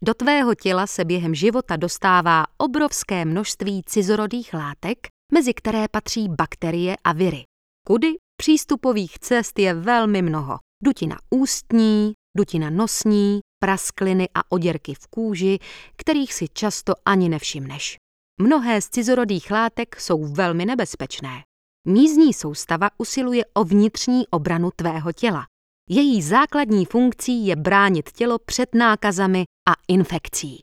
Do tvého těla se během života dostává obrovské množství cizorodých látek, mezi které patří bakterie a viry. Kudy? Přístupových cest je velmi mnoho. Dutina ústní, dutina nosní, praskliny a oděrky v kůži, kterých si často ani nevšimneš. Mnohé z cizorodých látek jsou velmi nebezpečné. Mízní soustava usiluje o vnitřní obranu tvého těla. Její základní funkcí je bránit tělo před nákazami a infekcí.